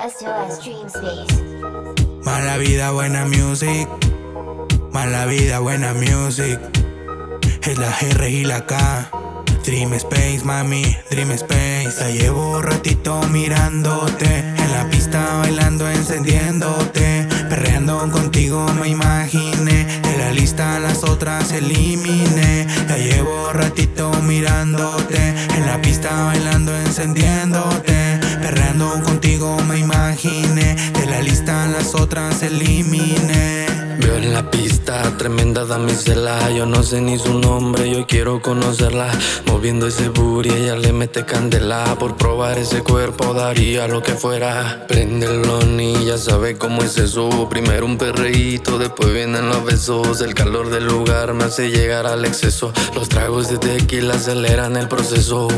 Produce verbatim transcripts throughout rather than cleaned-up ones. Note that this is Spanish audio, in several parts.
S O S Dream Space. Mala vida, buena music. Mala vida, buena music. Es la R y la K. Dream Space, mami, Dream Space. La llevo ratito mirándote, en la pista bailando, encendiéndote. Perreando contigo me imaginé, de la lista las otras eliminé. La llevo ratito mirándote, en la pista bailando, encendiéndote. Perreando contigo me imaginé, de la lista las otras eliminé. Veo en la pista, tremenda damisela. Yo no sé ni su nombre, yo quiero conocerla. Moviendo ese booty, ella le mete candela. Por probar ese cuerpo daría lo que fuera. Prende el loney, ya sabe cómo es eso. Primero un perreíto, después vienen los besos. El calor del lugar me hace llegar al exceso. Los tragos de tequila aceleran el proceso.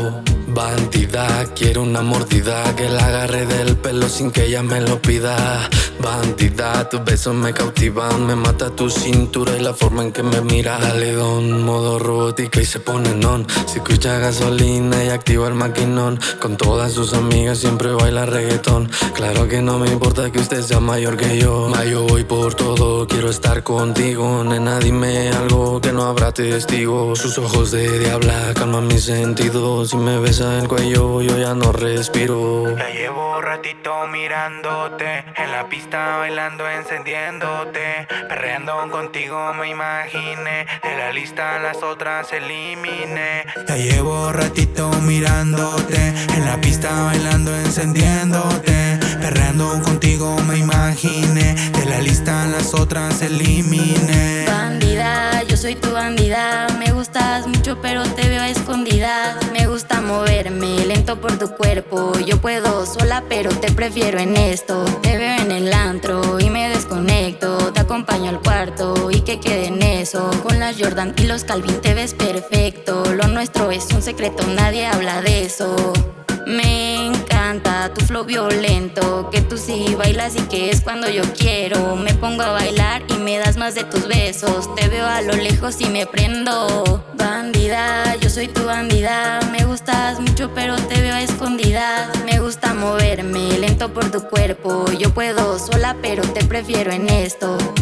Bandida, quiero una mordida, que la agarre del pelo sin que ella me lo pida. Bandida, tus besos me cautivan, me mata tu cintura y la forma en que me mira. Dale don, modo robótica y se pone non. Si escucha gasolina y activa el maquinón. Con todas sus amigas siempre baila reggaetón. Claro que no me importa que usted sea mayor que yo. Ma, yo voy por todo, quiero estar contigo. Nena, dime algo que no habrá testigo. Sus ojos de diabla calman mis sentidos. Si me besa el cuello, yo ya no respiro. La llevo ratito mirándote, en la pista bailando, encendiéndote. Perreando contigo me imaginé, de la lista las otras eliminé. La llevo ratito mirándote, en la pista bailando, encendiéndote. Perreando contigo me imaginé, de la lista las otras eliminé. Bandida, yo soy tu bandida. Me gustas mucho pero te veo a escondidas. Me gusta moverme lento por tu cuerpo. Yo puedo sola pero te prefiero en esto. Te veo en el antro y me desconecto. Te acompaño al cuarto y que quede en eso. Con las Jordan y los Calvin te ves perfecto. Lo nuestro es un secreto, nadie habla de eso. Me encanta tu flow violento, que tú sí bailas y que es cuando yo quiero. Me pongo a bailar y me das más de tus besos. Te veo a lo lejos y me prendo. Bandida, yo soy tu bandida. Me gustas mucho pero te veo a escondidas. Me gusta moverme lento por tu cuerpo. Yo puedo sola pero te prefiero en esto.